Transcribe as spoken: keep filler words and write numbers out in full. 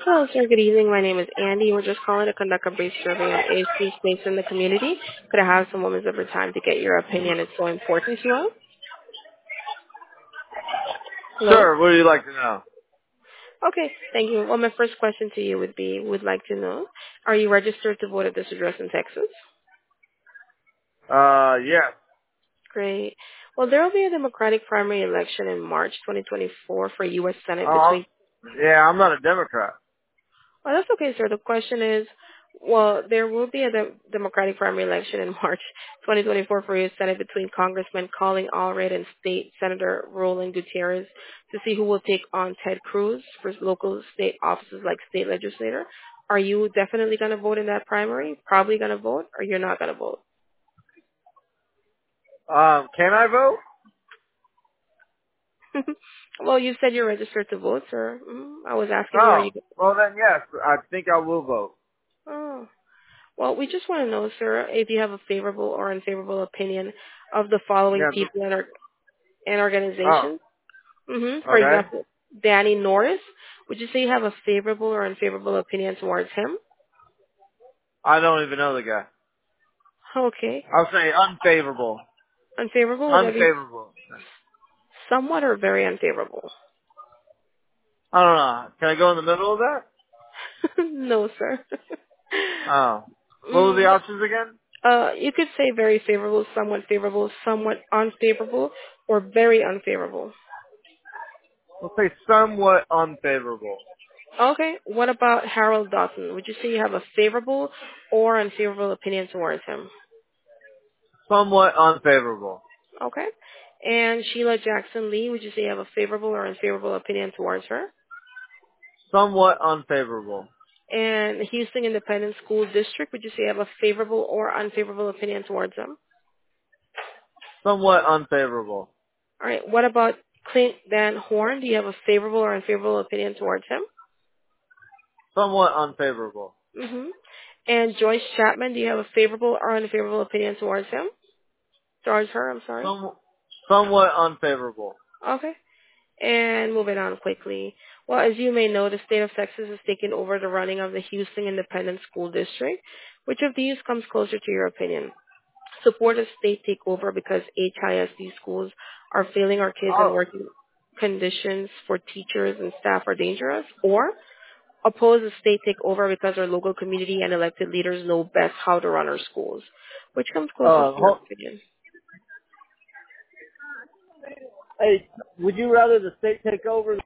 Hello, sir. Good evening. My name is Andy. We're just calling to conduct a brief survey on age group space in the community. Could I have some moments of your time to get your opinion? It's so important to you. Hello? Sure, what do you like to know? Okay, thank you. Well, my first question to you would be, would like to know, are you registered to vote at this address in Texas? Uh, yes. Great. Well, there will be a Democratic primary election in March twenty twenty-four for U S. Senate Oh, between. yeah, I'm not a Democrat. Well, that's okay, sir. The question is, well, there will be a de- Democratic primary election in March twenty twenty-four for U S. Senate between Congressman Colin Allred and State Senator Roland Gutierrez to see who will take on Ted Cruz for local state offices like state legislator. Are you definitely going to vote in that primary? Probably going to vote, or you're not going to vote? Um, can I vote? Well, you said you're registered to vote, sir. Mm, I was asking you, are Oh, you? well then yes, I think I will vote. Oh. Well, we just want to know, sir, if you have a favorable or unfavorable opinion of the following Yeah, the, people in our in oh, organization. Mm-hmm. For okay. example, Danny Norris. Would you say you have a favorable or unfavorable opinion towards him? I don't even know the guy. Okay. I'll say unfavorable. Unfavorable? Would that be Unfavorable. somewhat or very unfavorable? I don't know. Can I go in the middle of that? No, sir. Oh. What were the mm, options again? uh, you could say very favorable, somewhat favorable, somewhat unfavorable, or very unfavorable. We'll say somewhat unfavorable. Okay. What about Harold Dawson? Would you say you have a favorable or unfavorable opinion towards him? Somewhat unfavorable. Okay. And Sheila Jackson Lee, would you say you have a favorable or unfavorable opinion towards her? Somewhat unfavorable. And Houston Independent School District, would you say you have a favorable or unfavorable opinion towards them? Somewhat unfavorable. All right. What about Clint Van Horn? Do you have a favorable or unfavorable opinion towards him? Somewhat unfavorable. Mm-hmm. And Joyce Chapman, do you have a favorable or unfavorable opinion towards him? Towards her, I'm sorry. Some, somewhat unfavorable. Okay. And moving on quickly. Well, as you may know, the state of Texas has taken over the running of the Houston Independent School District. Which of these comes closer to your opinion? Support a state takeover because H I S D schools are failing our kids and Oh, working conditions for teachers and staff are dangerous? Or oppose a state takeover because our local community and elected leaders know best how to run our schools? Which comes closest uh, to your ho- opinion? hey, would you rather the state take over